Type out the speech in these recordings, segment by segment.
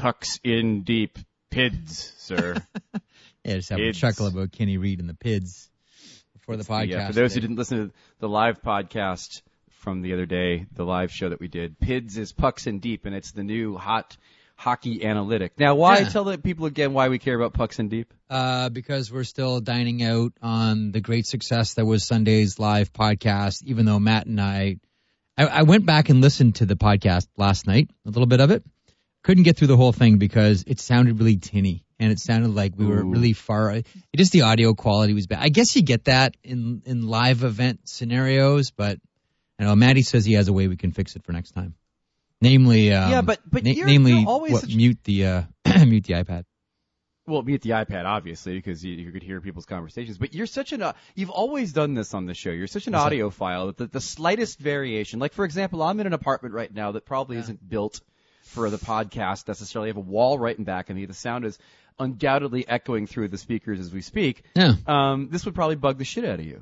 tucks in deep PIDs, sir. Yeah, just have a chuckle about Kenny Reed and the PIDs before the podcast. For those who didn't listen to the live podcast from the other day, the live show that we did, PIDs is pucks in deep, and it's the new hot hockey analytic. Now, why? Tell the people again why we care about pucks in deep. Because we're still dining out on the great success that was Sunday's live podcast, even though Matt and I went back and listened to the podcast last night, a little bit of it. Couldn't get through the whole thing because it sounded really tinny, and it sounded like we were really far. Just the audio quality was bad. I guess you get that in live event scenarios, but I know Matty says he has a way we can fix it for next time. Namely, you're always mute the mute the iPad. Well, mute the iPad, obviously, because you could hear people's conversations. But you're you've always done this on the show. You're such an audiophile that the slightest variation, like, for example, I'm in an apartment right now that probably isn't built for the podcast necessarily. I have a wall right in back of me. The sound is undoubtedly echoing through the speakers as we speak. Yeah. This would probably bug the shit out of you.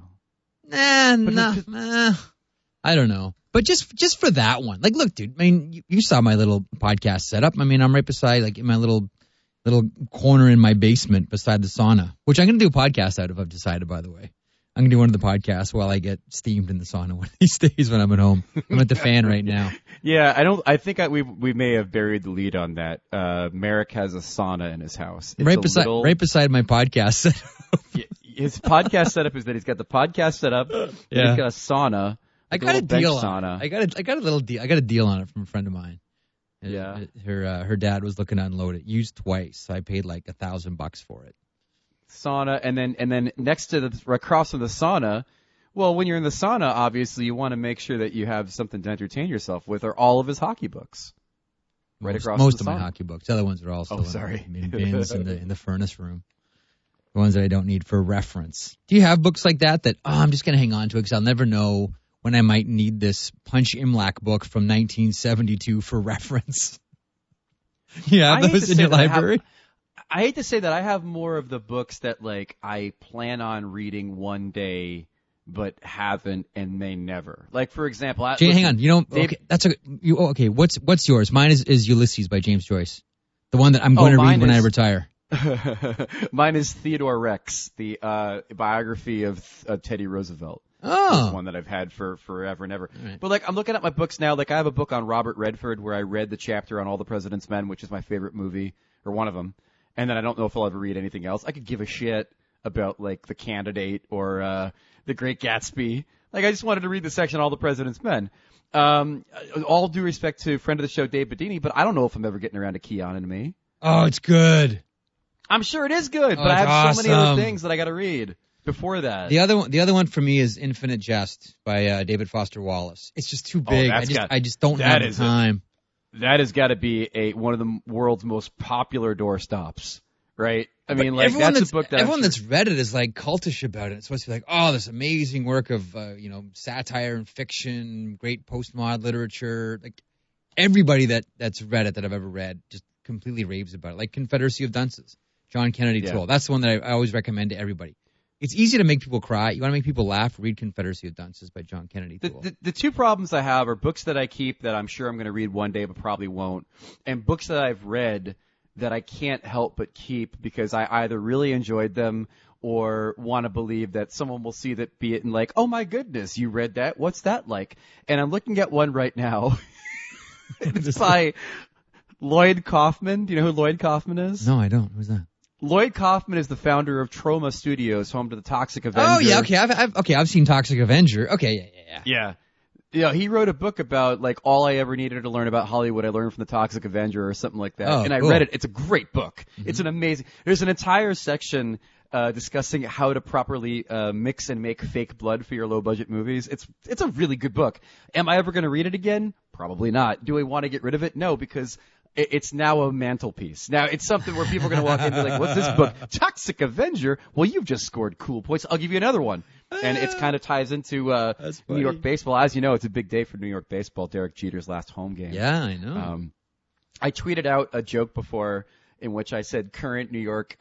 I don't know. But just for that one. Like, look, dude, I mean, you saw my little podcast setup. I mean, I'm right beside, like, in my little corner in my basement beside the sauna, which I'm going to do a podcast out of, I've decided, by the way. I'm going to do one of the podcasts while I get steamed in the sauna one of these days when I'm at home. I'm at the fan right now. Yeah, I think we may have buried the lead on that. Merrick has a sauna in his house. It's right beside my podcast setup. His podcast setup is that he's got the podcast set up. Yeah. He's got a sauna. I got a deal on it. I got a little deal. I got a deal on it from a friend of mine. Yeah. Her dad was looking to unload it. Used twice. So I paid like $1,000 for it. Sauna, and then next to across from the sauna, well, when you're in the sauna, obviously you want to make sure that you have something to entertain yourself with, are all of his hockey books. Most of my hockey books. The other ones are all still in bins in the furnace room. The ones that I don't need for reference. Do you have books like that I'm just going to hang on to it because I'll never know when I might need this Punch Imlach book from 1972 for reference? Yeah, those in your library? I hate to say that I have more of the books that, like, I plan on reading one day but haven't and may never. Like, for example, hang on. Okay, what's yours? Mine is Ulysses by James Joyce. The one that I'm going to read when I retire. Mine is Theodore Rex, the biography of Teddy Roosevelt. Oh. It's one that I've had for forever and ever. Right. But, like, I'm looking at my books now. Like, I have a book on Robert Redford where I read the chapter on All the President's Men, which is my favorite movie, or one of them. And then I don't know if I'll ever read anything else. I could give a shit about, like, The Candidate or The Great Gatsby. Like, I just wanted to read the section All the President's Men. All due respect to friend of the show, Dave Bedini, but I don't know if I'm ever getting around to Keon and Me. Oh, it's good. I'm sure it is good, but I have so many other things that I got to read before that. The other one for me is Infinite Jest by David Foster Wallace. It's just too big. I just don't have the time. That has got to be one of the world's most popular doorstops, right? I mean, like, that's a book that everyone that's read it is like cultish about it. It's supposed to be like, oh, this amazing work of satire and fiction, great postmodern literature. Like, everybody that's read it that I've ever read just completely raves about it. Like Confederacy of Dunces, John Kennedy Toole. That's the one that I always recommend to everybody. It's easy to make people cry. You want to make people laugh? Read Confederacy of Dunces by John Kennedy Toole. The two problems I have are books that I keep that I'm sure I'm going to read one day but probably won't, and books that I've read that I can't help but keep because I either really enjoyed them or want to believe that someone will see that be it and like, oh my goodness, you read that? What's that like? And I'm looking at one right now. It's by Lloyd Kaufman. Do you know who Lloyd Kaufman is? No, I don't. Who's that? Lloyd Kaufman is the founder of Troma Studios, home to the Toxic Avenger. Oh yeah, okay. I've seen Toxic Avenger. Okay, yeah. Yeah, he wrote a book about, like, all I ever needed to learn about Hollywood I learned from the Toxic Avenger or something like that. I read it. It's a great book. Mm-hmm. It's an amazing. There's an entire section discussing how to properly mix and make fake blood for your low budget movies. It's a really good book. Am I ever going to read it again? Probably not. Do I want to get rid of it? No, because it's now a mantelpiece. Now, it's something where people are going to walk in and be like, what's this book? Toxic Avenger? Well, you've just scored cool points. I'll give you another one. And it kind of ties into New York baseball. As you know, it's a big day for New York baseball, Derek Jeter's last home game. Yeah, I know. I tweeted out a joke before in which I said current New York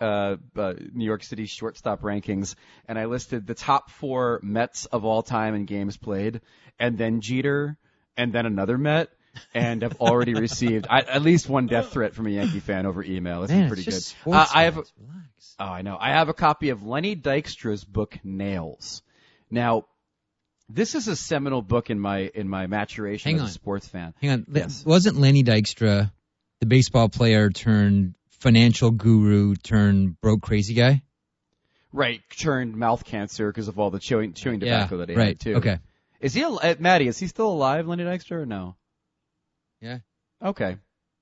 City shortstop rankings, and I listed the top 4 Mets of all time in games played, and then Jeter, and then another Met. and I've already received at least one death threat from a Yankee fan over email. It's been pretty good. I have. Relax. Oh, I know. I have a copy of Lenny Dykstra's book Nails. Now, this is a seminal book in my maturation as a sports fan. Hang on. Yes. Wasn't Lenny Dykstra the baseball player turned financial guru turned broke crazy guy? Right, turned mouth cancer because of all the chewing tobacco that he had too. Okay. Is he Maddie? Is he still alive, Lenny Dykstra, or no? Yeah. Okay.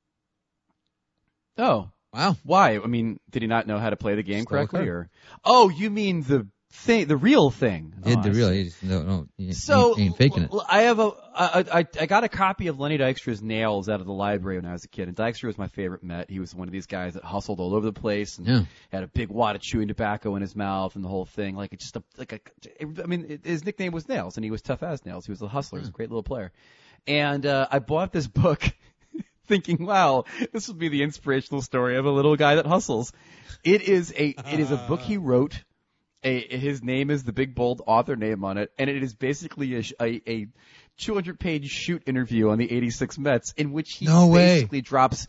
Oh. Wow. Why? I mean, did he not know how to play the game correctly, or? Oh, you mean the real thing? He ain't faking it. I got a copy of Lenny Dykstra's Nails out of the library when I was a kid, and Dykstra was my favorite Met. He was one of these guys that hustled all over the place and had a big wad of chewing tobacco in his mouth and the whole thing. Like it's just his nickname was Nails, and he was tough as nails. He was a hustler. He was a great little player. And I bought this book thinking, wow, this will be the inspirational story of a little guy that hustles. It is a book he wrote. His name is the big bold author name on it, and it is basically a 200-page shoot interview on the '86 Mets in which he basically drops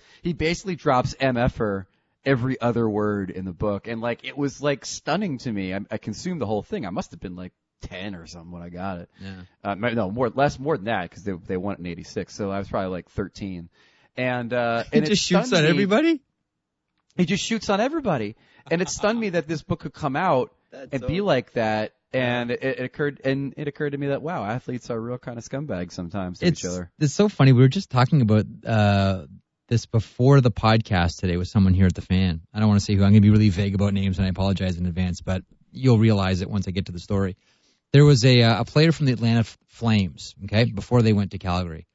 MFer every other word in the book, and like it was like stunning to me. I consumed the whole thing. I must have been like 10 or something when I got it. Yeah. No, more than that because they won it in '86, so I was probably like 13. And he just shoots on everybody. He just shoots on everybody, and it stunned me that this book could come out and be like that. And it occurred to me that, wow, athletes are real kind of scumbags sometimes to each other. It's so funny. We were just talking about this before the podcast today with someone here at the Fan. I don't want to say who. I'm going to be really vague about names, and I apologize in advance, but you'll realize it once I get to the story. There was a player from the Atlanta Flames, okay, before they went to Calgary,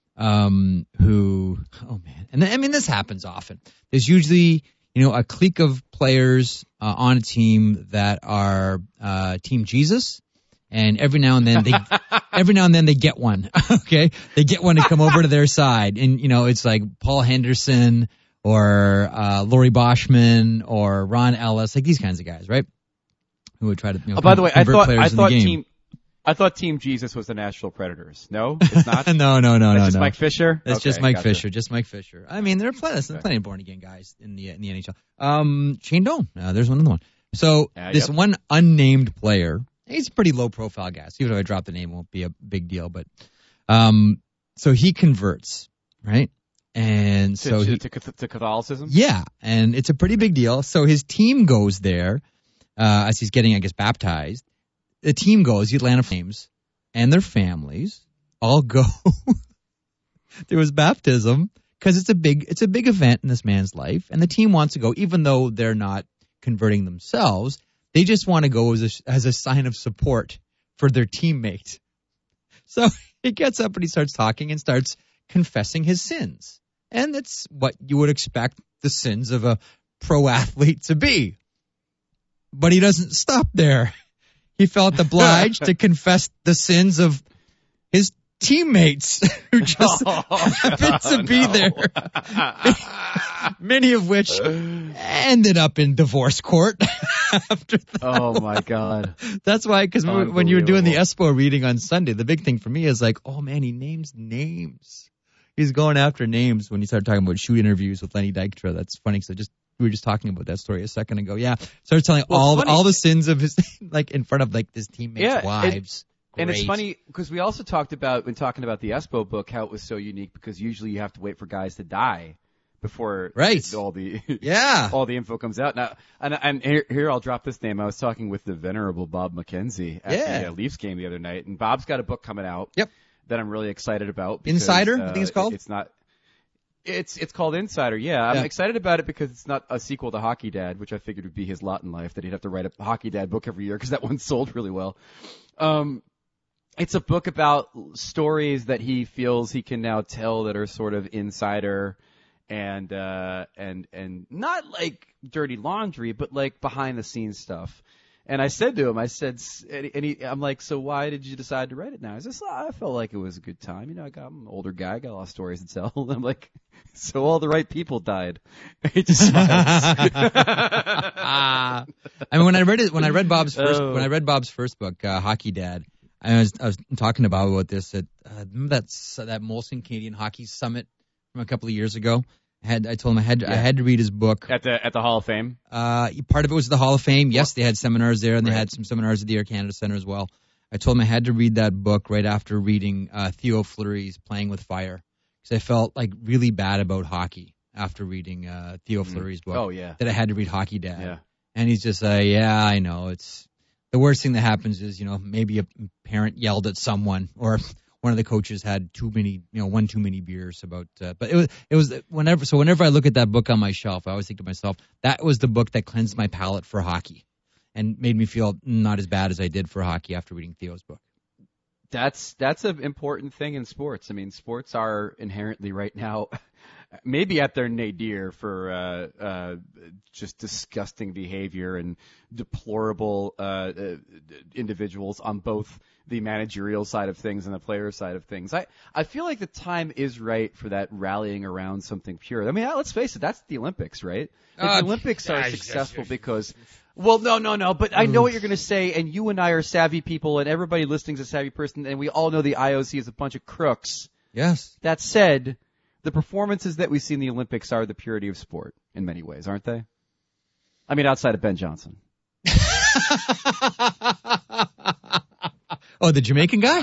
who, oh man, and I mean this happens often. There's usually a clique of players on a team that are Team Jesus, and every now and then they get one. Okay, they get one to come over to their side, and it's like Paul Henderson or Laurie Boschman or Ron Ellis, like these kinds of guys, right? Who would try to by the way, I thought Team Jesus was the Nashville Predators. No, it's not. no. That's just Mike Fisher. That's just Mike Fisher. Just Mike Fisher. I mean, there are plenty of born again guys in the NHL. Shane Doan. There's one other one. So this one unnamed player, he's a pretty low profile guy. So even if I drop the name, it won't be a big deal. But so he converts, right? And to Catholicism. Yeah, and it's a pretty big deal. So his team goes there as he's getting, I guess, baptized. The team goes, the Atlanta Flames, and their families all go. There was baptism because it's a big event in this man's life, and the team wants to go, even though they're not converting themselves. They just want to go as a sign of support for their teammate. So he gets up and he starts talking and starts confessing his sins, and that's what you would expect the sins of a pro athlete to be. But he doesn't stop there. He felt obliged to confess the sins of his teammates who just happened to be there. Many of which ended up in divorce court after that. Oh, my God. That's why, because when you were doing the Espo reading on Sunday, the big thing for me is like, oh, man, he names names. He's going after names when you start talking about shoot interviews with Lenny Dykstra. That's funny because we were just talking about that story a second ago. Yeah. Started telling all the sins of his, like in front of like his teammates' wives. And it's funny because we also talked about, when talking about the Espo book, how it was so unique because usually you have to wait for guys to die before all the info comes out. Now, and here I'll drop this name. I was talking with the venerable Bob McKenzie at the Leafs game the other night, and Bob's got a book coming out. Yep. That I'm really excited about. Because, Insider, I think it's called? It's not. It's called Insider, yeah. I'm excited about it because it's not a sequel to Hockey Dad, which I figured would be his lot in life, that he'd have to write a Hockey Dad book every year because that one sold really well. It's a book about stories that he feels he can now tell that are sort of insider and not like dirty laundry, but like behind the scenes stuff. And I said to him, I'm like, so why did you decide to write it now? He says, I felt like it was a good time. I'm an older guy. I got a lot of stories to tell. And I'm like, so all the right people died. He just smiles. I mean, when I read Bob's first book, Hockey Dad, I was talking about this at remember that Molson Canadian Hockey Summit from a couple of years ago. I told him I had to read his book at the Hall of Fame. Part of it was the Hall of Fame. Yes, they had seminars there, and they had some seminars at the Air Canada Centre as well. I told him I had to read that book right after reading Theo Fleury's Playing with Fire, because I felt like really bad about hockey after reading Theo Fleury's book. Oh yeah, that I had to read Hockey Dad. Yeah, and he's just yeah, I know. It's the worst thing that happens is maybe a parent yelled at someone or one of the coaches had one too many beers about, but it was whenever I look at that book on my shelf, I always think to myself, that was the book that cleansed my palate for hockey and made me feel not as bad as I did for hockey after reading Theo's book. That's an important thing in sports. I mean, sports are inherently right now maybe at their nadir for just disgusting behavior and deplorable individuals on both the managerial side of things and the player side of things. I feel like the time is right for that rallying around something pure. I mean, let's face it, that's the Olympics, right? The Olympics are successful because... Well, no, but I know what you're going to say, and you and I are savvy people, and everybody listening is a savvy person, and we all know the IOC is a bunch of crooks. Yes. That said, the performances that we see in the Olympics are the purity of sport in many ways, aren't they? I mean, outside of Ben Johnson. Oh, the Jamaican guy?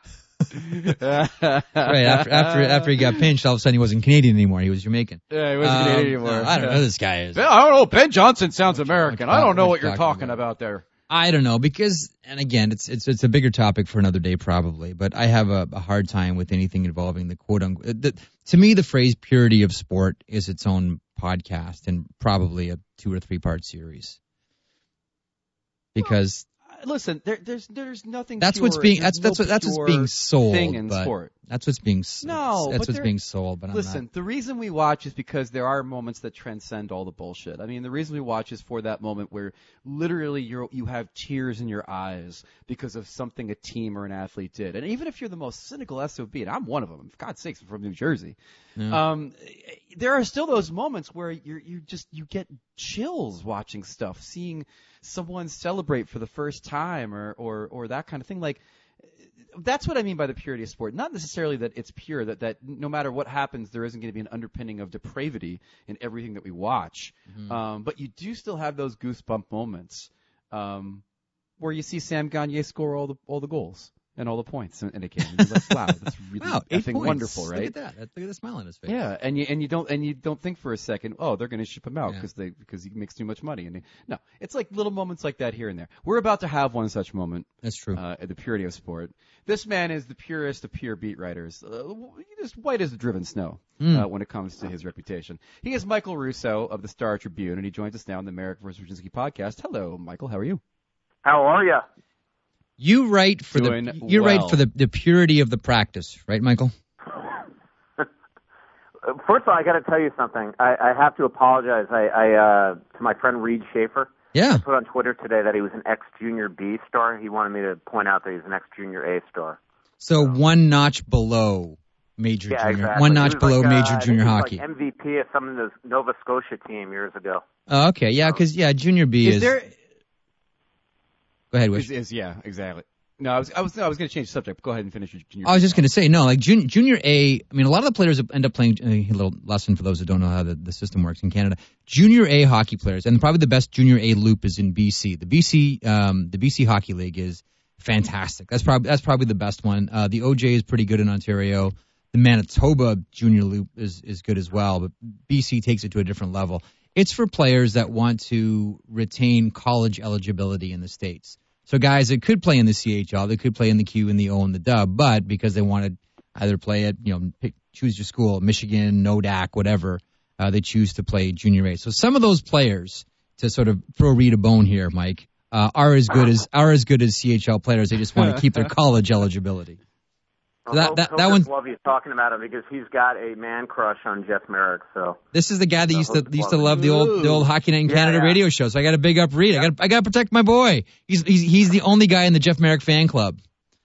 Right, after he got pinched, all of a sudden he wasn't Canadian anymore. He was Jamaican. Yeah, he wasn't Canadian anymore. I don't know who this guy is. I don't know. Ben Johnson sounds American. I don't know what you're talking about there. I don't know because, and again, it's a bigger topic for another day probably, but I have a hard time with anything involving the quote unquote. To me, the phrase purity of sport is its own podcast and probably a 2 or 3 part series. Because listen, there's nothing. That's pure, what's being that's what's being sold. Thing in sport. That's what's being being sold. But listen, the reason we watch is because there are moments that transcend all the bullshit. I mean, the reason we watch is for that moment where literally you have tears in your eyes because of something a team or an athlete did. And even if you're the most cynical SOB, and I'm one of them, for God's sakes, I'm from New Jersey. Yeah. There are still those moments where you get chills watching stuff, seeing someone celebrate for the first time or that kind of thing. Like, that's what I mean by the purity of sport. Not necessarily that it's pure, that no matter what happens, there isn't going to be an underpinning of depravity in everything that we watch. Mm-hmm. But you do still have those goosebump moments where you see Sam Gagner score all the goals and all the points in a game. You're like, wow, that's really effing wonderful, right? Look at that. Look at the smile on his face. Yeah, and you don't think for a second, oh, they're going to ship him out because he makes too much money. No, it's like little moments like that here and there. We're about to have one such moment. That's true. At the purity of sport. This man is the purest of pure beat writers, as white as the driven snow when it comes to his reputation. He is Michael Russo of the Star Tribune, and he joins us now on the Merrick vs. Brzezinski podcast. Hello, Michael. How are you? How are you? You write for the purity of the practice, right, Michael? First of all, I got to tell you something. I have to apologize. I to my friend Reed Schaefer. Yeah. I put on Twitter today that he was an ex-Junior B star. He wanted me to point out that he's an ex-Junior A star. So one notch below Major Junior. Exactly. One notch below Major Junior hockey. Like MVP of some of the Nova Scotia team years ago. Oh, okay, yeah, because Junior B is. There... Go ahead, Wish. Yeah, exactly. No, I was going to change the subject. Go ahead and finish your Junior. I was just going to say like Junior A. I mean, a lot of the players end up playing. A little lesson for those who don't know how the system works in Canada. Junior A hockey players, and probably the best Junior A loop is in BC. The BC Hockey League is fantastic. That's probably the best one. The OJ is pretty good in Ontario. The Manitoba Junior Loop is good as well, but BC takes it to a different level. It's for players that want to retain college eligibility in the States. So guys that could play in the CHL, they could play in the Q and the O and the Dub, but because they want to either play at, choose your school, Michigan, NODAC, whatever, they choose to play Junior A. So some of those players, to sort of throw Reed a bone here, Mike, are as good as CHL players. They just want to keep their college eligibility. So that one. Love you talking about him because he's got a man crush on Jeff Merrick. So this is the guy that used to love the old Hockey Night in Canada radio show. So I got to big up Reed. I got to protect my boy. He's the only guy in the Jeff Merrick fan club.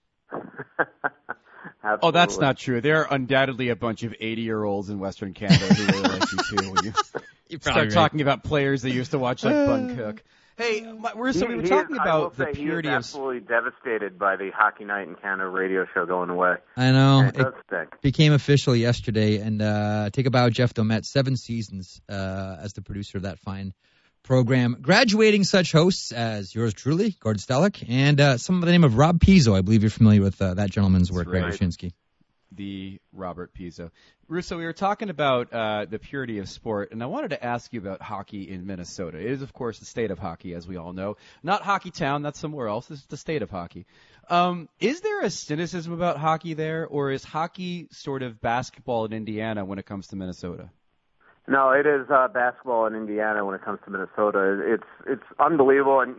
Oh, that's not true. There are undoubtedly a bunch of 80-year-olds in Western Canada who really like you too. When you start talking about players that used to watch like Bun Cook. Hey, Russo, we were talking about the purity of... He is absolutely devastated by the Hockey Night in Canada radio show going away. I know. And it does stink. Became official yesterday, and take a bow, Jeff Domet, 7 seasons as the producer of that fine program, graduating such hosts as yours truly, Gord Stellick, and some of the name of Rob Pizzo. I believe you're familiar with that gentleman's work, right, Wyshynski? The Robert Pizzo. Russo, we were talking about the purity of sport, and I wanted to ask you about hockey in Minnesota. It is, of course, the state of hockey, as we all know. Not Hockey Town, that's somewhere else. This is the state of hockey. Is there a cynicism about hockey there, or is hockey sort of basketball in Indiana when it comes to Minnesota? No, it is basketball in Indiana when it comes to Minnesota. It's unbelievable, and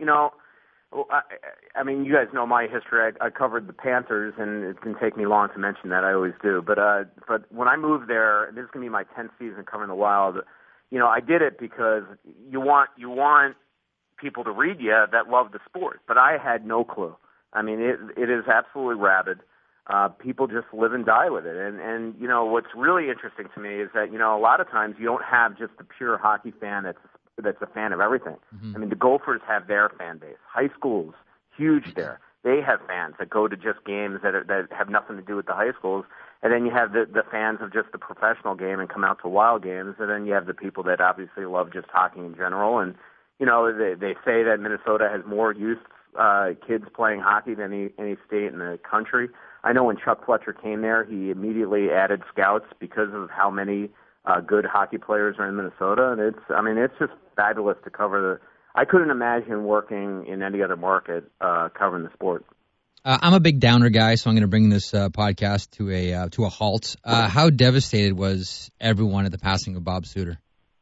I mean, you guys know my history. I covered the Panthers, and it can take me long to mention that. I always do. But when I moved there, this is going to be my 10th season covering the Wild. I did it because you want people to read you that love the sport. But I had no clue. I mean, it is absolutely rabid. People just live and die with it. And what's really interesting to me is that, a lot of times you don't have just the pure hockey fan that's a fan of everything. Mm-hmm. I mean, the Gophers have their fan base. High schools, huge there. They have fans that go to just games that have nothing to do with the high schools. And then you have the fans of just the professional game and come out to Wild games. And then you have the people that obviously love just hockey in general. And, they say that Minnesota has more youth kids playing hockey than any state in the country. I know when Chuck Fletcher came there, he immediately added scouts because of how many good hockey players are in Minnesota, and it's just fabulous to cover I couldn't imagine working in any other market covering the sport. I'm a big downer guy, so I'm going to bring this podcast to a halt. How devastated was everyone at the passing of Bob Suter?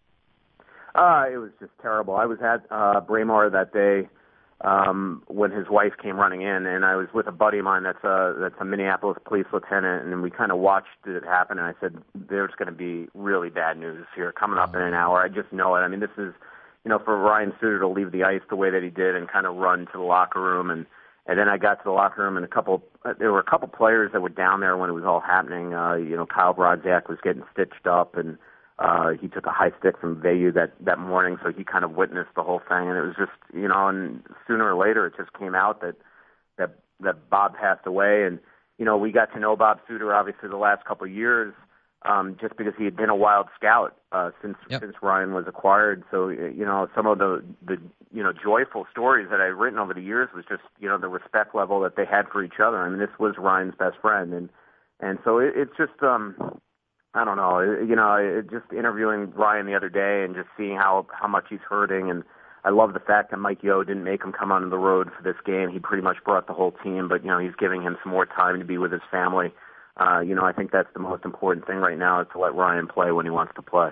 It was just terrible. I was at Braemar that day when his wife came running in, and I was with a buddy of mine that's a Minneapolis police lieutenant, and we kind of watched it happen, and I said, there's going to be really bad news here coming up in an hour. I just know it. I mean, this is, for Ryan Suter to leave the ice the way that he did and kind of run to the locker room, and then I got to the locker room, and there were a couple players that were down there when it was all happening. Kyle Brodziak was getting stitched up, and he took a high stick from Veyu that morning, so he kind of witnessed the whole thing, and it was just, and sooner or later it just came out that Bob passed away, and, we got to know Bob Suter obviously the last couple of years, just because he had been a Wild scout, since Ryan was acquired. So, some of the joyful stories that I've written over the years was just, the respect level that they had for each other. I mean, this was Ryan's best friend, and so it's just, I don't know, just interviewing Ryan the other day and just seeing how much he's hurting, and I love the fact that Mike Yeo didn't make him come on the road for this game. He pretty much brought the whole team, but, he's giving him some more time to be with his family. I think that's the most important thing right now is to let Ryan play when he wants to play.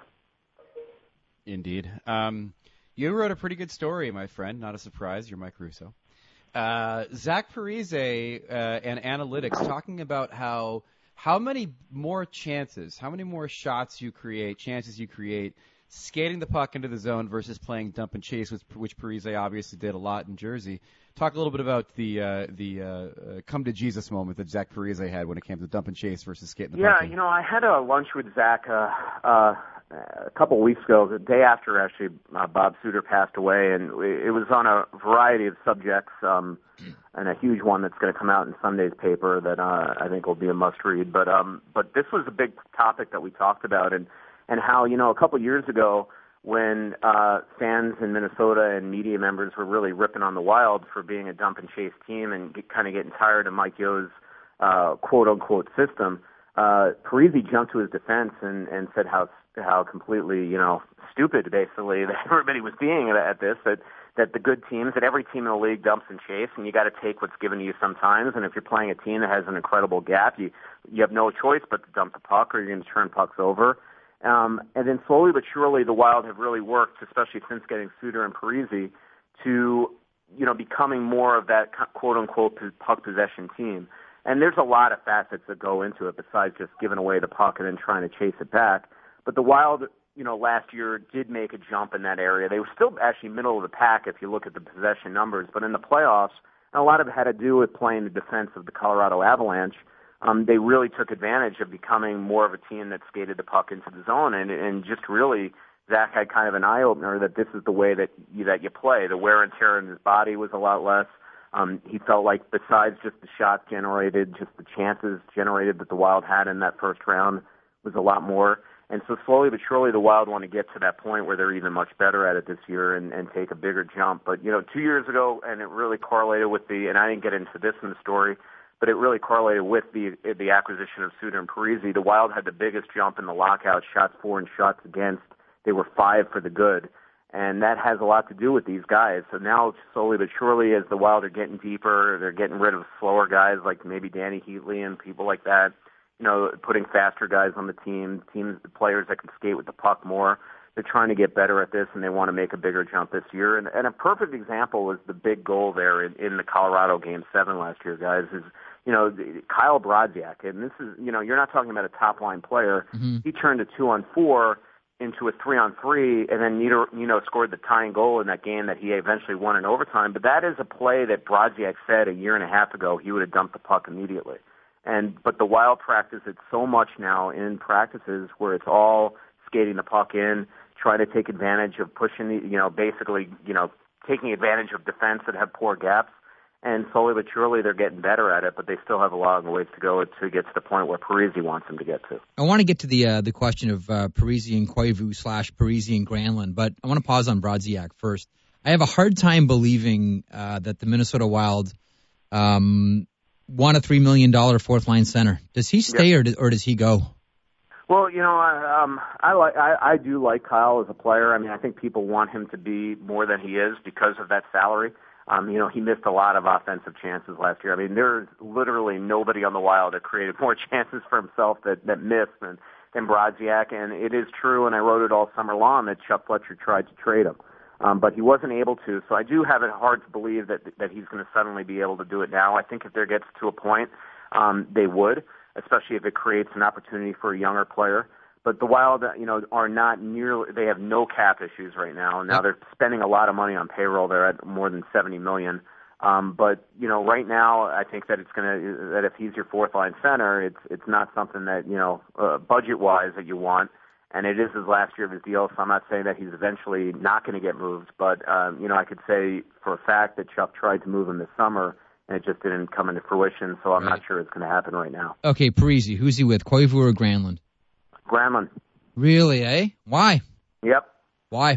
Indeed. You wrote a pretty good story, my friend. Not a surprise. You're Mike Russo. Zach Parise and analytics talking about how many more chances, how many more chances you create skating the puck into the zone versus playing dump and chase, which Parise obviously did a lot in Jersey. Talk a little bit about the come to Jesus moment that Zach Parise had when it came to dump and chase versus skating the puck. Yeah, I had a lunch with Zach a couple of weeks ago, the day after actually Bob Suter passed away, and it was on a variety of subjects, and a huge one that's going to come out in Sunday's paper that I think will be a must-read. But this was a big topic that we talked about, and how, a couple of years ago when fans in Minnesota and media members were really ripping on the Wild for being a dump and chase team and kind of getting tired of Mike Yeo's quote-unquote system, Parise jumped to his defense and said how completely, stupid basically that everybody was being at this, that the good teams, that every team in the league dumps and chase, and you got to take what's given to you sometimes. And if you're playing a team that has an incredible gap, you have no choice but to dump the puck, or you're going to turn pucks over. And then slowly but surely, the Wild have really worked, especially since getting Suter and Parise, to becoming more of that quote unquote puck possession team. And there's a lot of facets that go into it besides just giving away the puck and then trying to chase it back. But the Wild, last year did make a jump in that area. They were still actually middle of the pack if you look at the possession numbers. But in the playoffs, and a lot of it had to do with playing the defense of the Colorado Avalanche, they really took advantage of becoming more of a team that skated the puck into the zone and just really Zach had kind of an eye-opener that this is the way that you play. The wear and tear in his body was a lot less. He felt like besides just the shots generated, just the chances generated that the Wild had in that first round was a lot more. And so slowly but surely the Wild want to get to that point where they're even much better at it this year and take a bigger jump. But, 2 years ago, and it really correlated with and I didn't get into this in the story, but it really correlated with the acquisition of Suter and Parise. The Wild had the biggest jump in the lockout, shots for and shots against. They were 5 for the good. And that has a lot to do with these guys. So now, slowly but surely, as the Wild are getting deeper, they're getting rid of slower guys like maybe Danny Heatley and people like that, putting faster guys on the teams, players that can skate with the puck more. They're trying to get better at this, and they want to make a bigger jump this year. And a perfect example was the big goal there in the Colorado Game 7 last year, guys, is, Kyle Brodziak. And this is, you're not talking about a top-line player. Mm-hmm. He turned a 2-on-4 into a 3-on-3, and then Nino scored the tying goal in that game that he eventually won in overtime. But that is a play that Brodziak said a year and a half ago he would have dumped the puck immediately. But the Wild practice it so much now in practices where it's all skating the puck in, trying to take advantage of pushing, basically, taking advantage of defense that have poor gaps. And slowly but surely they're getting better at it, but they still have a long ways to go to get to the point where Parise wants them to get to. I want to get to the question of Parise and Koivu / Parise and Granlund, but I want to pause on Brodziak first. I have a hard time believing that the Minnesota Wild want a $3 million fourth-line center. Does he stay or does he go? Well, I do like Kyle as a player. I mean, I think people want him to be more than he is because of that salary. He missed a lot of offensive chances last year. I mean, there's literally nobody on the Wild that created more chances for himself that missed than Brodziak. And it is true, and I wrote it all summer long, that Chuck Fletcher tried to trade him. But he wasn't able to. So I do have it hard to believe that he's going to suddenly be able to do it now. I think if there gets to a point, they would, especially if it creates an opportunity for a younger player. But the Wild, are not nearly, they have no cap issues right now. Now they're spending a lot of money on payroll. They're at more than $70 million. But, right now I think that that if he's your fourth line center, it's not something that, budget wise that you want. And it is his last year of his deal. So I'm not saying that he's eventually not going to get moved. But, I could say for a fact that Chuck tried to move him this summer and it just didn't come into fruition. So I'm not sure it's going to happen right now. Okay. Parise, who's he with? Koivu or Granlund? Granlund. Really, eh? Why? Yep. Why?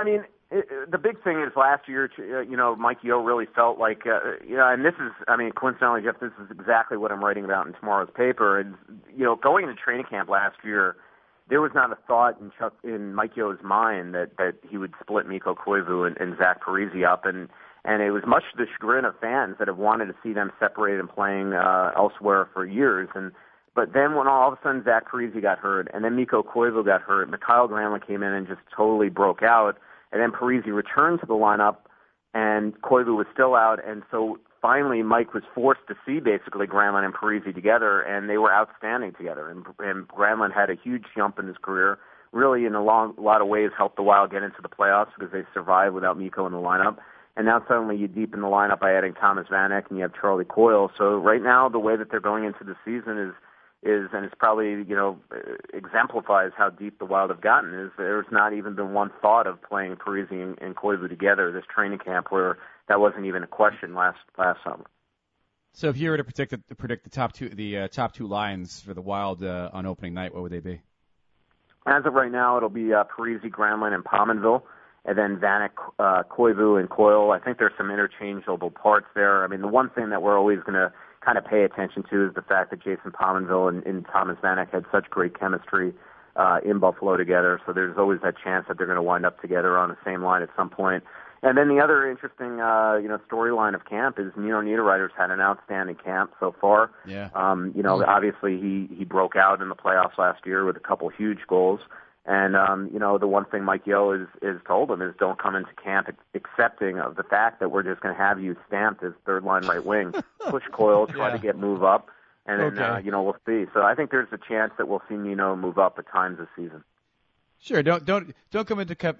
The big thing is last year, Mike Yeo really felt like, and this is, coincidentally, Jeff, this is exactly what I'm writing about in tomorrow's paper. And, going into training camp last year, there was not a thought in Mike Yeo's mind that he would split Mikko Koivu and Zach Parise up. And it was much to the chagrin of fans that have wanted to see them separated and playing elsewhere for years. But then when all of a sudden Zach Parise got hurt, and then Mikko Koivu got hurt, Mikhail Granlund came in and just totally broke out, and then Parise returned to the lineup, and Koivu was still out, and so finally Mike was forced to see basically Granlund and Parise together, and they were outstanding together. And Granlund had a huge jump in his career, really in a lot of ways helped the Wild get into the playoffs because they survived without Mikko in the lineup. And now suddenly you deepen the lineup by adding Thomas Vanek, and you have Charlie Coyle. So right now the way that they're going into the season is and it's probably, exemplifies how deep the Wild have gotten, is there's not even been one thought of playing Parise and Koivu together this training camp, where that wasn't even a question last summer. So if you were to predict the top two lines for the Wild on opening night, what would they be? As of right now, it'll be Parise, Granlund, and Pominville, and then Vanek, Koivu, and Coyle. I think there's some interchangeable parts there. I mean, the one thing that we're always going to kind of pay attention to is the fact that Jason Pominville and Thomas Vanek had such great chemistry in Buffalo together. So there's always that chance that they're going to wind up together on the same line at some point. And then the other interesting, storyline of camp is Nino Niederreiter's had an outstanding camp so far. Yeah. Obviously he broke out in the playoffs last year with a couple huge goals. And, the one thing Mike Yeo is told him is don't come into camp accepting of the fact that we're just going to have you stamped as third line right wing. Push Coyle, try to get move up, and then, we'll see. So I think there's a chance that we'll see Nino move up at times this season. Sure. Don't come into camp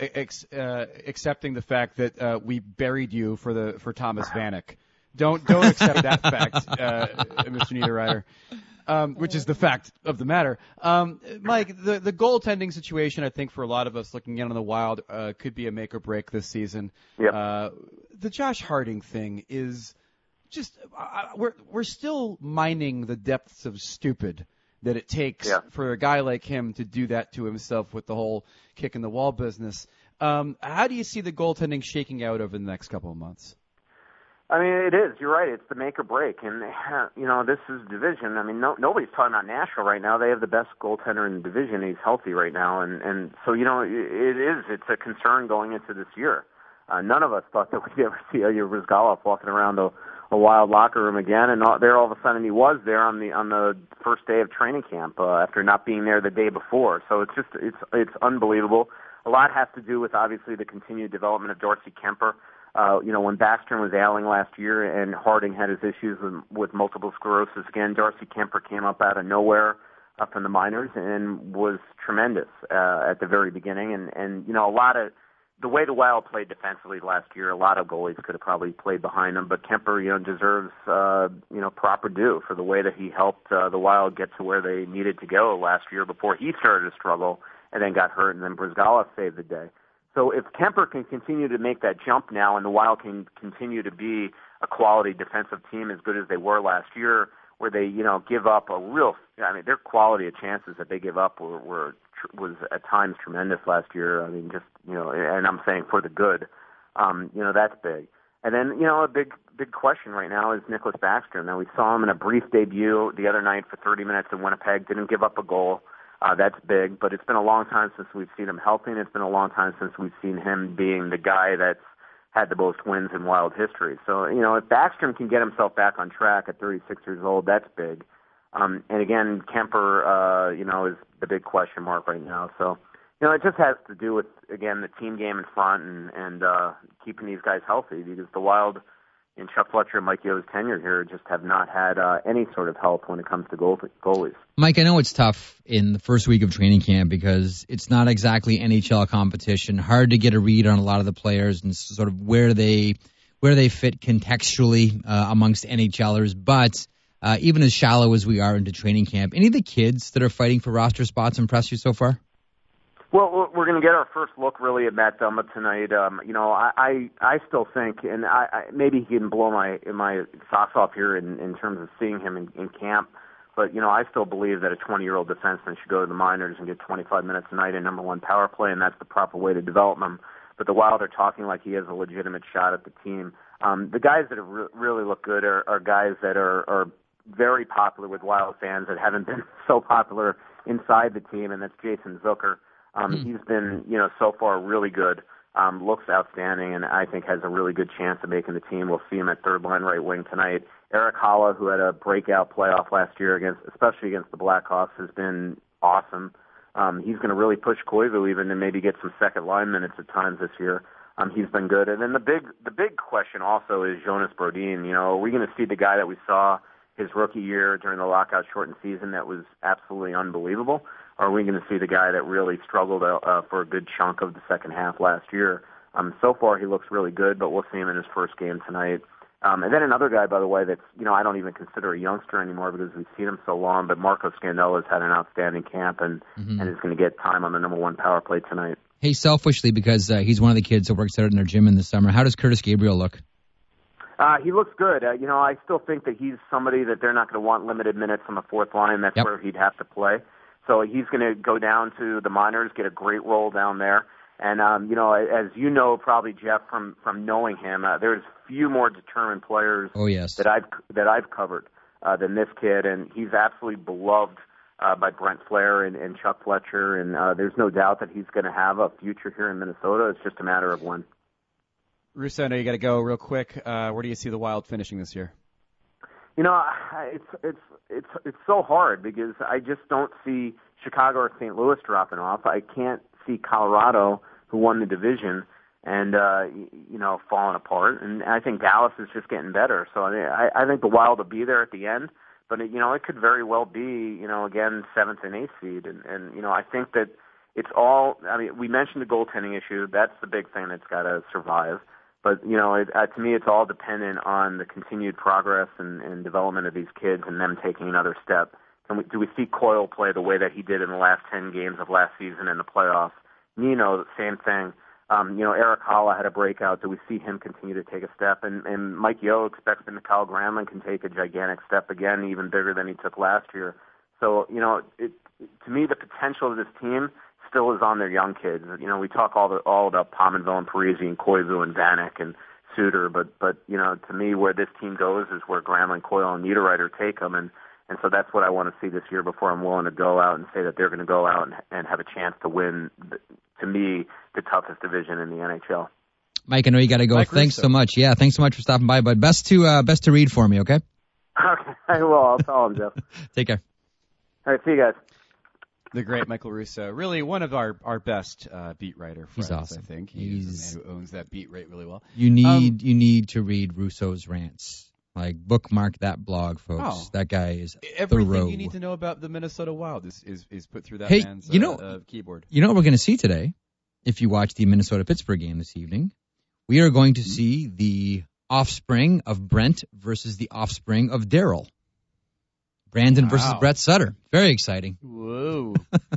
accepting the fact that we buried you for Thomas Vanek. Don't accept that fact, Mr. Niederreiter. which is the fact of the matter. Mike, the goaltending situation, I think, for a lot of us looking in on the Wild, could be a make or break this season. Yep. The Josh Harding thing is just we're still mining the depths of stupid that it takes for a guy like him to do that to himself with the whole kick in the wall business. How do you see the goaltending shaking out over the next couple of months? I mean, it is. You're right. It's the make or break. And, this is division. I mean, nobody's talking about Nashville right now. They have the best goaltender in the division. He's healthy right now. And so, it is. It's a concern going into this year. None of us thought that we'd ever see Ilya Bryzgalov walking around a Wild locker room again. And there all of a sudden he was there on the first day of training camp after not being there the day before. So it's unbelievable. A lot has to do with, obviously, the continued development of Darcy Kemper. When Backstrom was ailing last year and Harding had his issues with multiple sclerosis again, Darcy Kemper came up out of nowhere from the minors and was tremendous at the very beginning. And a lot of the way the Wild played defensively last year, a lot of goalies could have probably played behind him, but Kemper, deserves, proper due for the way that he helped the Wild get to where they needed to go last year before he started to struggle and then got hurt, and then Bryzgalov saved the day. So if Kemper can continue to make that jump now and the Wild can continue to be a quality defensive team as good as they were last year, where they, give up their quality of chances that they give up was at times tremendous last year. I mean, just, and I'm saying for the good, that's big. And then, a big question right now is Nicklas Backstrom. Now, we saw him in a brief debut the other night for 30 minutes in Winnipeg, didn't give up a goal. That's big, but it's been a long time since we've seen him helping. It's been a long time since we've seen him being the guy that's had the most wins in Wild history. So, if Backstrom can get himself back on track at 36 years old, that's big. And again, Kemper, is the big question mark right now. So, it just has to do with, again, the team game in front and keeping these guys healthy, because the Wild in Chuck Fletcher and Mike Yo's tenure here just have not had any sort of help when it comes to goalies. Mike, I know it's tough in the first week of training camp because it's not exactly NHL competition. Hard to get a read on a lot of the players and sort of where they fit contextually amongst NHLers. But even as shallow as we are into training camp, any of the kids that are fighting for roster spots impress you so far? Well, we're going to get our first look really at Matt Dumba tonight. I still think, and I maybe he can blow my socks off here in terms of seeing him in camp, but I still believe that a 20-year-old defenseman should go to the minors and get 25 minutes a night in number one power play, and that's the proper way to develop him. But the Wild are talking like he has a legitimate shot at the team. The guys that have really looked good are guys that are very popular with Wild fans that haven't been so popular inside the team, and that's Jason Zucker. He's been, so far really good, looks outstanding, and I think has a really good chance of making the team. We'll see him at third line right wing tonight. Erik Haula, who had a breakout playoff last year especially against the Blackhawks, has been awesome. He's going to really push Koivu even and maybe get some second line minutes at times this year. He's been good. And then the big question also is Jonas Brodin. Are we going to see the guy that we saw his rookie year during the lockout shortened season that was absolutely unbelievable? Or are we going to see the guy that really struggled for a good chunk of the second half last year? So far, he looks really good, but we'll see him in his first game tonight. And then another guy, by the way, that's, I don't even consider a youngster anymore because we've seen him so long, but Marco Scandella has had an outstanding camp and is going to get time on the number one power play tonight. Hey, selfishly, because he's one of the kids that works out in their gym in the summer, how does Curtis Gabriel look? He looks good. I still think that he's somebody that they're not going to want limited minutes on the fourth line. That's where he'd have to play. So he's going to go down to the minors, get a great role down there. And, as you know, probably, Jeff, from knowing him, there's few more determined players that I've covered than this kid. And he's absolutely beloved by Brent Flair and Chuck Fletcher. And there's no doubt that he's going to have a future here in Minnesota. It's just a matter of when. Russo, I know you got to go real quick. Where do you see the Wild finishing this year? It's so hard because I just don't see Chicago or St. Louis dropping off. I can't see Colorado, who won the division, and falling apart. And I think Dallas is just getting better. So I think the Wild will be there at the end, but it could very well be again 7th and 8th seed. And I think that it's all. I mean, we mentioned the goaltending issue. That's the big thing that's got to survive. But, to me, it's all dependent on the continued progress and development of these kids and them taking another step And do we see Coyle play the way that he did in the last 10 games of last season in the playoffs? Nino, same thing. Eric Holla had a breakout. Do we see him continue to take a step? And Mike Yeo expects that Mikael Granlund can take a gigantic step again, even bigger than he took last year. So, to me, the potential of this team still is on their young kids. We talk all about Pominville and Parise and Koivu and Vanek and Suter, but to me, where this team goes is where Granlund, Coyle, and Niederreiter take them, and so that's what I want to see this year before I'm willing to go out and say that they're going to go out and have a chance to win, to me, the toughest division in the NHL. Mike, I know you got to go. Thanks so much. Yeah, thanks so much for stopping by, bud. Best to read for me, okay? Okay, I will. I'll tell him, Jeff. Take care. All right, see you guys. The great Michael Russo, really one of our best beat writer friends. He's awesome. I think he's a man who owns that beat rate really well. You need to read Russo's rants. Like, bookmark that blog, folks. Oh. That guy is everything thorough. you need to know about the Minnesota Wild is put through that man's keyboard. You know what we're going to see today? If you watch the Minnesota-Pittsburgh game this evening, we are going to see the offspring of Brent versus the offspring of Daryl. Brandon versus Brett Sutter. Very exciting. Whoa.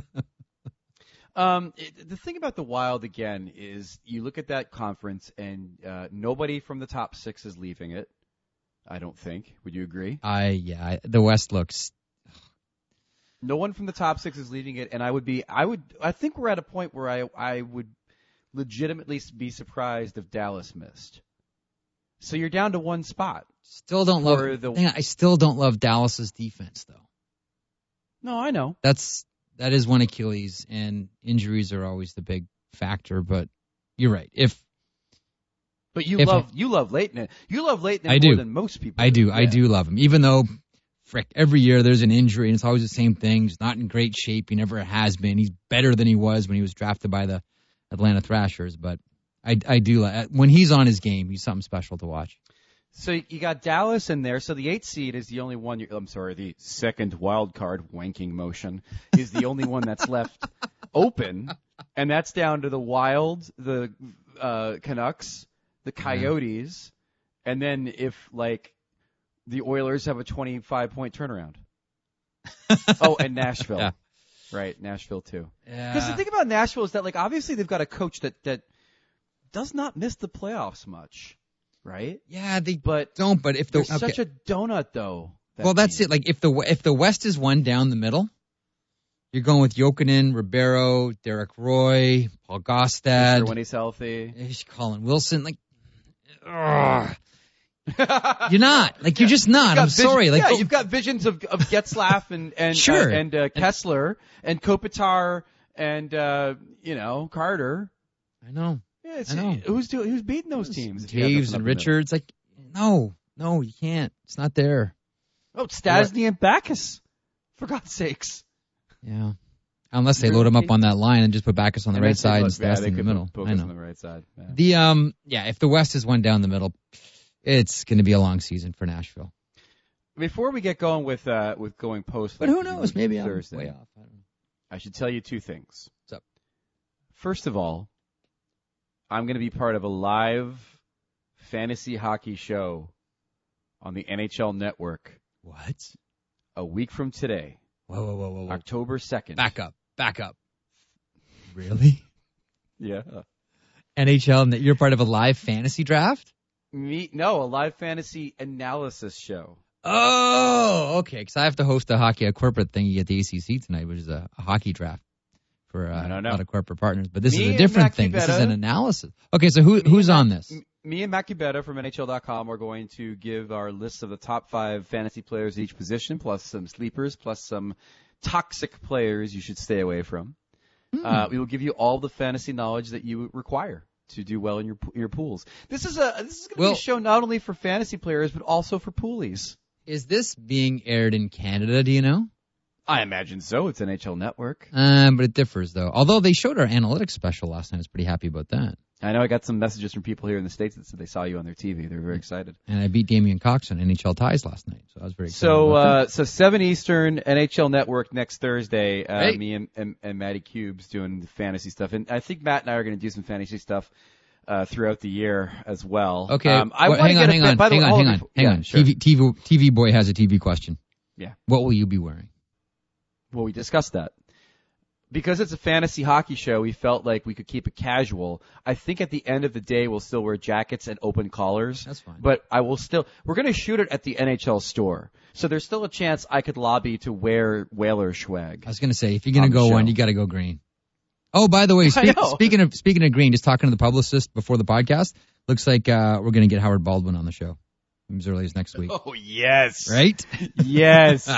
The thing about the Wild, again, is you look at that conference and nobody from the top 6 is leaving it. I don't think. Would you agree? The West looks. No one from the top 6 is leading it, and I think we're at a point where I would legitimately be surprised if Dallas missed. So you're down to one spot. I still don't love Dallas's defense, though. No, I know. That is one Achilles, and injuries are always the big factor. But you're right. But you love Leighton. You love Leighton more than most people. I do. Yeah. I do love him, even though, every year there's an injury and it's always the same thing. He's not in great shape. He never has been. He's better than he was when he was drafted by the Atlanta Thrashers. But I do when he's on his game, he's something special to watch. So you got Dallas in there. So the 8th seed is the only one. The second wild card wanking motion is the only one that's left open, and that's down to the Wild, the Canucks, the Coyotes, and then if the Oilers have a 25-point turnaround. And Nashville. Yeah. Right, Nashville too. Yeah. Because the thing about Nashville is that obviously they've got a coach that does not miss the playoffs much. Right? Yeah, But if they're such a donut, though. That's it. If the West is one down the middle, you're going with Jokinen, Ribeiro, Derek Roy, Paul Gaustad. When he's healthy. Colin Wilson. You're not. You're just not. I'm sorry. You've got visions of Getzlaf and sure. and Kessler and Kopitar and Carter. I know. Yeah, I know. Who's beating those teams? Taves and Richards. No, you can't. It's not there. Oh, Stasny and Backus, for God's sakes. Yeah. Unless they load him up on that line and just put Backus on the right side and Stasny in the middle. I know. On the right side. Yeah. If the West is one down the middle, it's going to be a long season for Nashville. Before we get going with going post, but who knows? Maybe Thursday, I'm way off. I don't know. I should tell you 2 things. What's up? First of all, I'm going to be part of a live fantasy hockey show on the NHL Network. What? A week from today. Whoa. October 2nd. Back up. Really? Yeah. NHL, you're part of a live fantasy draft? No, a live fantasy analysis show. Oh, okay. Because I have to host a corporate thing at the ACC tonight, which is a hockey draft for a lot of corporate partners. But this is a different thing. This is an analysis. Okay, so who's on this? Me and Matt Cubetta from NHL.com are going to give our list of the top 5 fantasy players at each position, plus some sleepers, plus some toxic players you should stay away from. We will give you all the fantasy knowledge that you require to do well in your pools. This is going to be a show not only for fantasy players but also for poolies. Is this being aired in Canada? Do you know? I imagine so. It's NHL Network. But it differs though. Although they showed our analytics special last night, I was pretty happy about that. I know I got some messages from people here in the States that said they saw you on their TV. They were very excited. And I beat Damian Cox on NHL Ties last night, so I was very excited. So 7 Eastern, NHL Network next Thursday. Me and Matty Cubes doing the fantasy stuff, and I think Matt and I are going to do some fantasy stuff throughout the year as well. Okay. Hang on. Sure. TV Boy has a TV question. Yeah. What will you be wearing? Well, we discussed that. Because it's a fantasy hockey show, we felt like we could keep it casual. I think at the end of the day, we'll still wear jackets and open collars. That's fine. But we're going to shoot it at the NHL store. So there's still a chance I could lobby to wear Whaler swag. I was going to say, if you're going to go one, you got to go green. Oh, by the way, speaking of green, just talking to the publicist before the podcast, looks like we're going to get Howard Baldwin on the show as early as next week. Oh, yes. Right? Yes.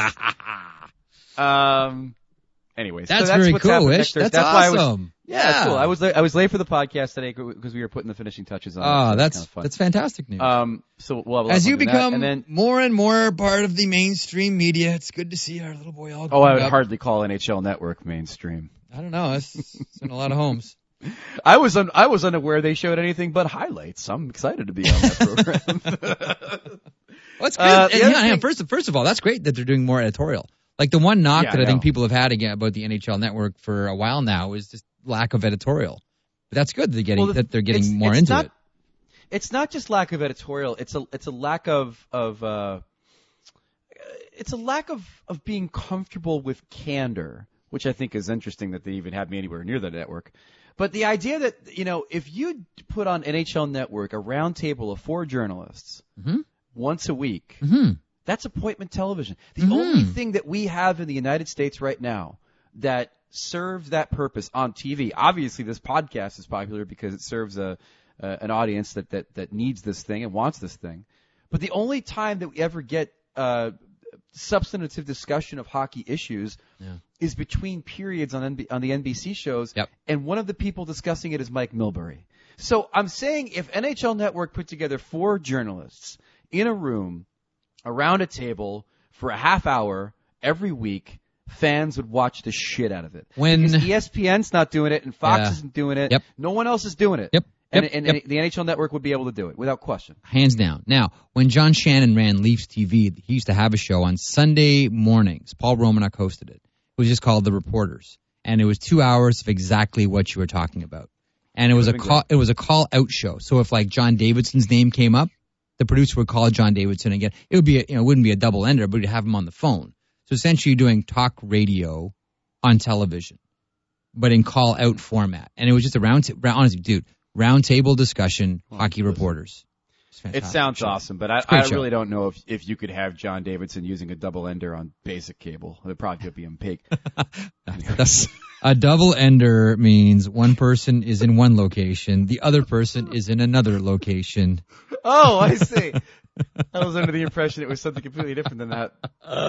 Anyways, that's so that's very what's cool, Ish. That's awesome. That's cool. I was late for the podcast today because we were putting the finishing touches on. Oh, so that's fantastic news. So we'll as you become and then, more and more part of the mainstream media, it's good to see our little boy all. I would hardly call NHL Network mainstream. I don't know. It's in a lot of homes. I was unaware they showed anything but highlights. I'm excited to be on that program. Well, it's good. First of all, that's great that they're doing more editorial. Like the one knock that I think people have had again about the NHL Network for a while now is just lack of editorial. But that's good that they're getting more into it. It's not just lack of editorial. It's a lack of being comfortable with candor, which I think is interesting that they even have me anywhere near the network. But the idea that, if you put on NHL Network a round table of 4 journalists once a week, that's appointment television. The only thing that we have in the United States right now that serves that purpose on TV, obviously this podcast is popular because it serves an audience that needs this thing and wants this thing. But the only time that we ever get substantive discussion of hockey issues is between periods on the NBC shows, and one of the people discussing it is Mike Milbury. So I'm saying if NHL Network put together 4 journalists in a room around a table for a half hour every week, fans would watch the shit out of it. Because ESPN's not doing it and Fox isn't doing it. No one else is doing it. And the NHL Network would be able to do it without question. Hands down. Now, when John Shannon ran Leafs TV, he used to have a show on Sunday mornings. Paul Romanuk hosted it. It was just called The Reporters. And it was 2 hours of exactly what you were talking about. And it was a call-out show. So if like John Davidson's name came up, the producer would call John Davidson again. It would be it wouldn't be a double ender, but you'd have him on the phone. So essentially, you're doing talk radio on television, but in call out format. And it was just a round table discussion, hockey reporters. It sounds awesome, but I really don't know if you could have John Davidson using a double ender on basic cable. It probably would be opaque. A double ender means one person is in one location, the other person is in another location. Oh, I see. I was under the impression it was something completely different than that.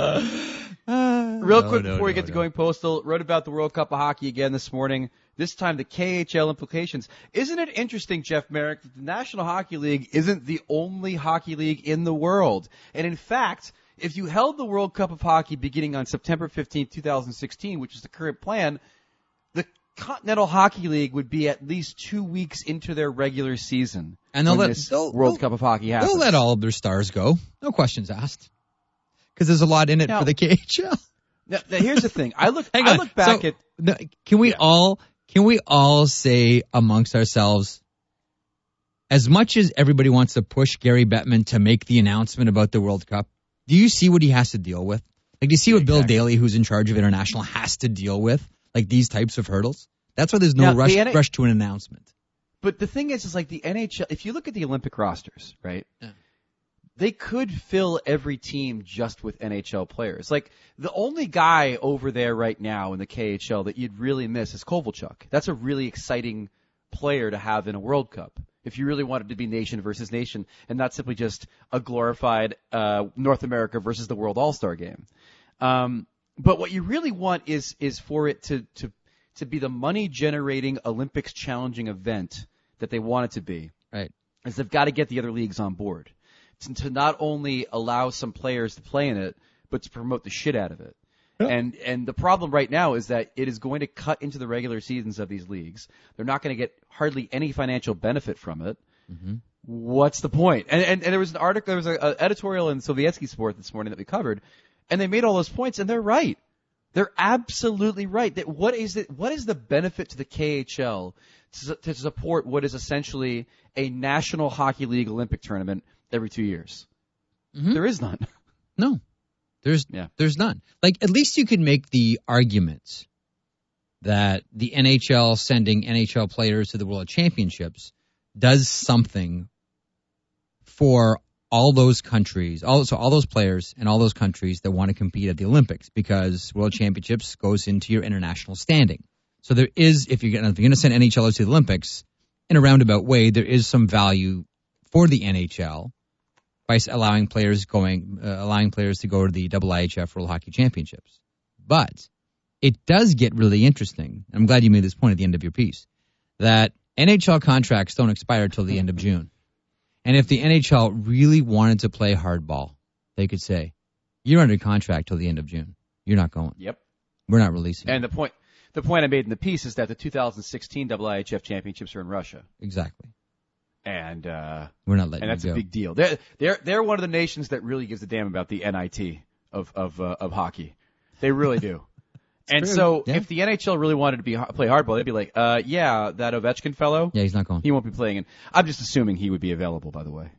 Real quick before we get to Going Postal, wrote about the World Cup of Hockey again this morning. This time the KHL implications. Isn't it interesting, Jeff Merrick, that the National Hockey League isn't the only hockey league in the world? And in fact, if you held the World Cup of Hockey beginning on September 15, 2016, which is the current plan, the Continental Hockey League would be at least 2 weeks into their regular season. And they'll World Cup of Hockey happens. They'll let all of their stars go. No questions asked. Because there's a lot in it for the KHL. Now here's the thing. I look back at. Can we all say amongst ourselves, as much as everybody wants to push Gary Bettman to make the announcement about the World Cup, do you see what he has to deal with? Like, do you see what Bill Daly, who's in charge of international, has to deal with? Like these types of hurdles? That's why there's no rush to an announcement. But the thing is like the NHL, if you look at the Olympic rosters, right? Yeah. They could fill every team just with NHL players. Like, the only guy over there right now in the KHL that you'd really miss is Kovalchuk. That's a really exciting player to have in a World Cup. If you really wanted to be nation versus nation and not simply just a glorified North America versus the World All-Star game. But what you really want is for it to be the money-generating Olympics challenging event that they want it to be. Right. Is they've got to get the other leagues on board. To not only allow some players to play in it, but to promote the shit out of it. Yeah. And the problem right now is that it is going to cut into the regular seasons of these leagues. They're not going to get hardly any financial benefit from it. Mm-hmm. What's the point? And there was an article, there was an editorial in Sovietsky Sport this morning that we covered, and they made all those points, and they're right. They're absolutely right. That what is the benefit to the KHL to support what is essentially a National Hockey League Olympic tournament every 2 years? Mm-hmm. There is none. No. There's none. Like, at least you could make the arguments that the NHL sending NHL players to the World Championships does something for all those countries, all those players and all those countries that want to compete at the Olympics, because World Championships goes into your international standing. So there is, if you're going to send NHLers to the Olympics, in a roundabout way, there is some value for the NHL by allowing players to go to the IIHF World Hockey Championships. But it does get really interesting. I'm glad you made this point at the end of your piece, that NHL contracts don't expire until the end of June. And if the NHL really wanted to play hardball, they could say, you're under contract till the end of June. You're not going. Yep. We're not releasing And you. the point I made in the piece is that the 2016 IIHF championships are in Russia. Exactly. And we're not letting. And that's you go. a big deal. They're one of the nations that really gives a damn about the NIT of hockey. They really do. And true. so if the NHL really wanted to play hardball, they'd be like, that Ovechkin fellow. Yeah, he's not going. He won't be playing. And I'm just assuming he would be available, by the way.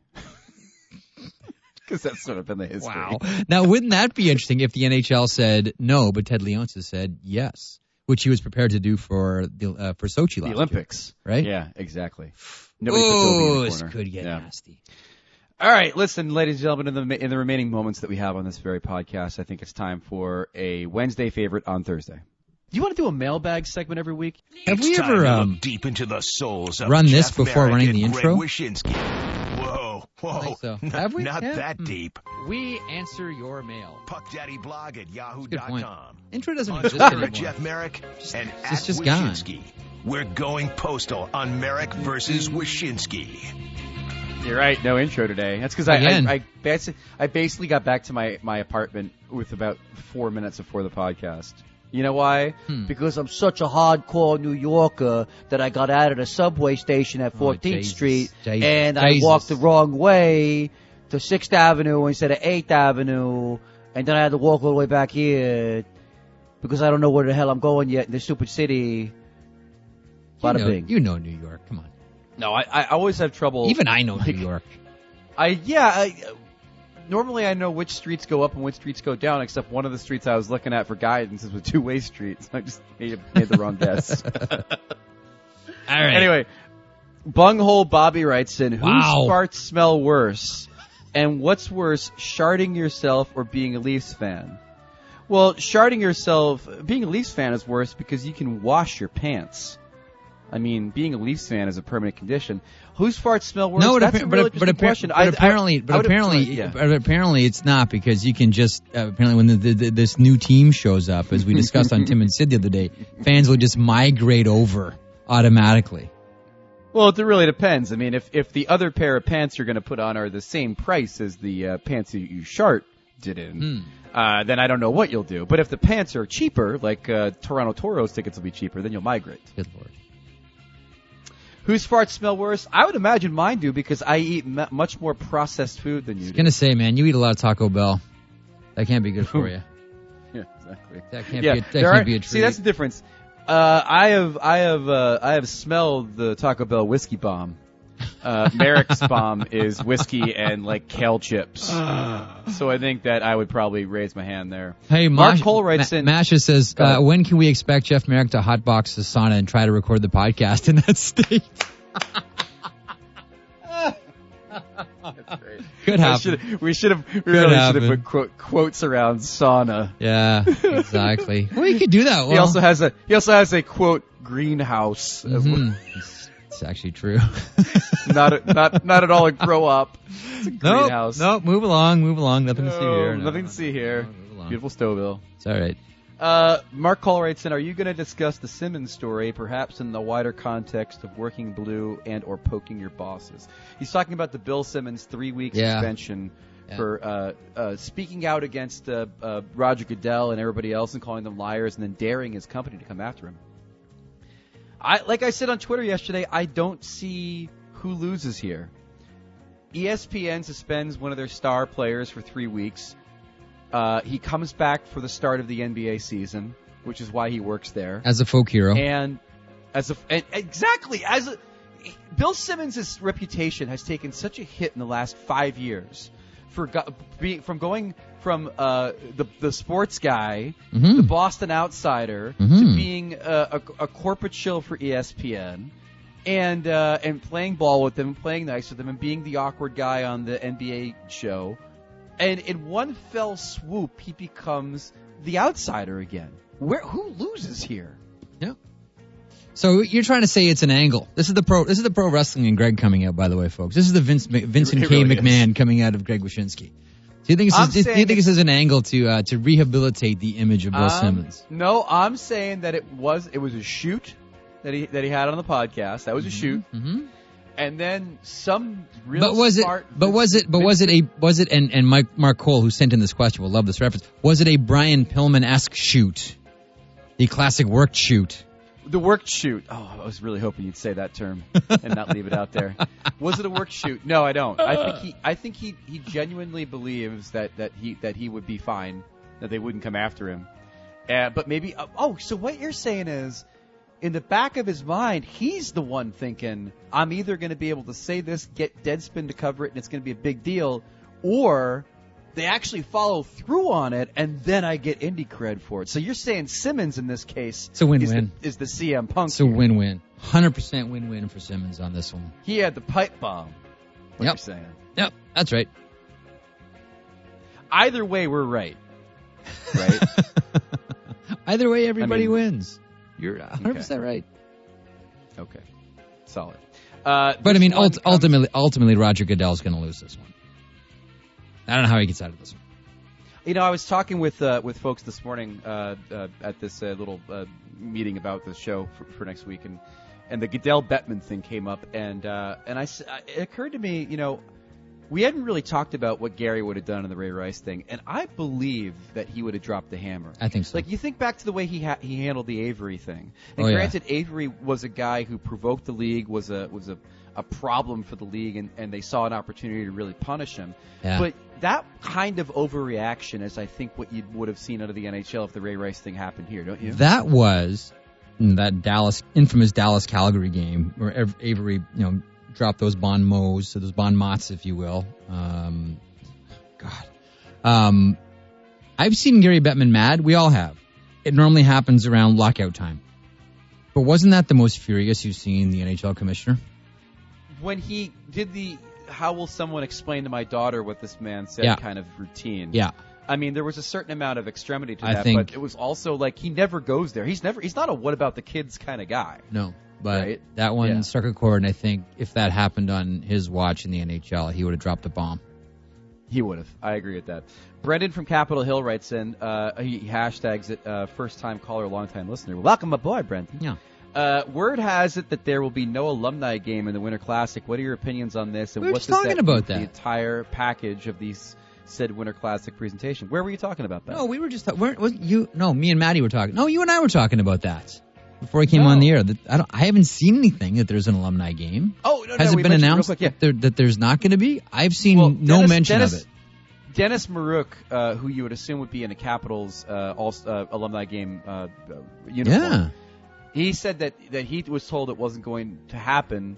Because that's sort of been the history. Wow. Now, wouldn't that be interesting if the NHL said no, but Ted Leonsis said yes, which he was prepared to do for Sochi last the Olympics, year, right? Yeah, exactly. Nobody puts Ovi in the corner. This could get nasty. All right, listen, ladies and gentlemen, in the remaining moments that we have on this very podcast, I think it's time for a Wednesday favorite on Thursday. Do you want to do a mailbag segment every week? Have we ever deep into the souls of run this Jeff before Merrick running the and intro? Greg Wyshynski? Whoa. I think so. Have we? Not Yeah. that deep. We answer your mail. PuckDaddyBlog at Good point. yahoo.com. Intro doesn't On exist Twitter anymore. at Jeff Merrick and It's at just gone. Wyshynski. We're going postal on Merrick versus Wyshynski. You're right, no intro today. That's because I basically got back to my apartment with about 4 minutes before the podcast. You know why? Because I'm such a hardcore New Yorker that I got out of the subway station at 14th Street and I walked the wrong way to 6th Avenue instead of 8th Avenue, and then I had to walk all the way back here because I don't know where the hell I'm going yet in this stupid city. Bada bing. You know New York. Come on. No, I always have trouble. Even I know New York. Normally I know which streets go up and which streets go down, except one of the streets I was looking at for guidance is a two-way street, so I just made the wrong guess. All right. Anyway, Bunghole Bobby writes in, whose Wow. farts smell worse? And what's worse, sharding yourself or being a Leafs fan? Well, sharding yourself, being a Leafs fan is worse because you can wash your pants. I mean, being a Leafs fan is a permanent condition. Whose farts smell worse? No, That's a real interesting question. Apparently it's not, because you can just apparently when this new team shows up, as we discussed on Tim and Sid the other day, fans will just migrate over automatically. Well, it really depends. I mean, if the other pair of pants you're going to put on are the same price as the pants you sharded in, then I don't know what you'll do. But if the pants are cheaper, like Toronto Toros tickets will be cheaper, then you'll migrate. Good Lord. Whose farts smell worse? I would imagine mine do, because I eat much more processed food than you do. I was going to say, man, you eat a lot of Taco Bell. That can't be good for you. Yeah, exactly. That can't be a treat. See, that's the difference. I have smelled the Taco Bell whiskey bomb. Merrick's bomb is whiskey and like kale chips. So I think that I would probably raise my hand there. Hey, Mark Cole writes in. Masha says, when can we expect Jeff Merrick to hotbox the sauna and try to record the podcast in that state? That's great. Could happen. We really should have put quotes around sauna. Yeah, exactly. Well, you could do that. Well, He also has a quote greenhouse. As well. It's actually true. not at all a grow up. It's a greenhouse. Nope. Move along. Nothing to see here. Nothing to see here. Beautiful Stouffville. It's all right. Mark Call writes in, are you going to discuss the Simmons story, perhaps in the wider context of working blue and or poking your bosses? He's talking about the Bill Simmons 3-week suspension for speaking out against Roger Goodell and everybody else and calling them liars and then daring his company to come after him. Like I said on Twitter yesterday, I don't see who loses here. ESPN suspends one of their star players for 3 weeks. He comes back for the start of the NBA season, which is why he works there as a folk hero. And Bill Simmons' reputation has taken such a hit in the last 5 years from going from the sports guy, Mm-hmm. the Boston outsider, to being a corporate shill for ESPN, and playing ball with them, and playing nice with them, and being the awkward guy on the NBA show. And in one fell swoop, he becomes the outsider again. Who loses here? Yeah. So you're trying to say it's an angle. This is the pro wrestling and Greg coming out, by the way, folks. This is the Vincent K. really McMahon coming out of Greg Wyshynski. Do you think this is an angle to rehabilitate the image of Bill Simmons? No, I'm saying that it was a shoot that he had on the podcast. That was a shoot. Mm-hmm. And then some real smart. Was it? And Mark Cole, who sent in this question, will love this reference. Was it a Brian Pillman-esque shoot? The classic work shoot. The work shoot. Oh, I was really hoping you'd say that term and not leave it out there. Was it a work shoot? No, I don't. I think he genuinely believes that he would be fine, that they wouldn't come after him. But maybe. So what you're saying is, in the back of his mind, he's the one thinking, I'm either going to be able to say this, get Deadspin to cover it, and it's going to be a big deal, or they actually follow through on it, and then I get indie cred for it. So you're saying Simmons in this case it's a win-win. Is the CM Punk. It's a win-win. 100% win-win for Simmons on this one. He had the pipe bomb. What you're saying. Yep, that's right. Either way, we're right. Right? Either way, everybody wins. You're 100% right. Okay. Solid. But I mean, ultimately, Roger Goodell's going to lose this one. I don't know how he gets out of this one. You know, I was talking with folks this morning at this little meeting about the show for next week, and the Goodell Bettman thing came up, and it occurred to me, you know, we hadn't really talked about what Gary would have done in the Ray Rice thing, and I believe that he would have dropped the hammer. I think so. Like, you think back to the way he handled the Avery thing, and granted, Avery was a guy who provoked the league, was a problem for the league, and they saw an opportunity to really punish him. Yeah. But that kind of overreaction is, I think, what you would have seen out of the NHL if the Ray Rice thing happened here, don't you? That was that infamous Dallas-Calgary game where Avery, you know, dropped those bon mots, so those bon mots, if you will. I've seen Gary Bettman mad. We all have. It normally happens around lockout time. But wasn't that the most furious you've seen the NHL commissioner? When he did the "how will someone explain to my daughter what this man said" kind of routine. Yeah. I mean, there was a certain amount of extremity to that, but it was also like he never goes there. He's not a what about the kids kind of guy. No. But that one struck a chord, and I think if that happened on his watch in the NHL, he would have dropped a bomb. He would have. I agree with that. Brendan from Capitol Hill writes in, he hashtags it, first-time caller, long-time listener. Welcome aboard, Brendan. Yeah. Word has it that there will be no alumni game in the Winter Classic. What are your opinions on this? And we were what just talking about the entire package of these said Winter Classic presentation? Where were you talking about that? No, we were just me and Maddie were talking. No, you and I were talking about that. Before I came on the air, I haven't seen anything that there's an alumni game. Oh, no, has it been announced that there's not going to be? I've seen no mention of it. Dennis Maruk, who you would assume would be in the Capitals alumni game uniform, he said that he was told it wasn't going to happen,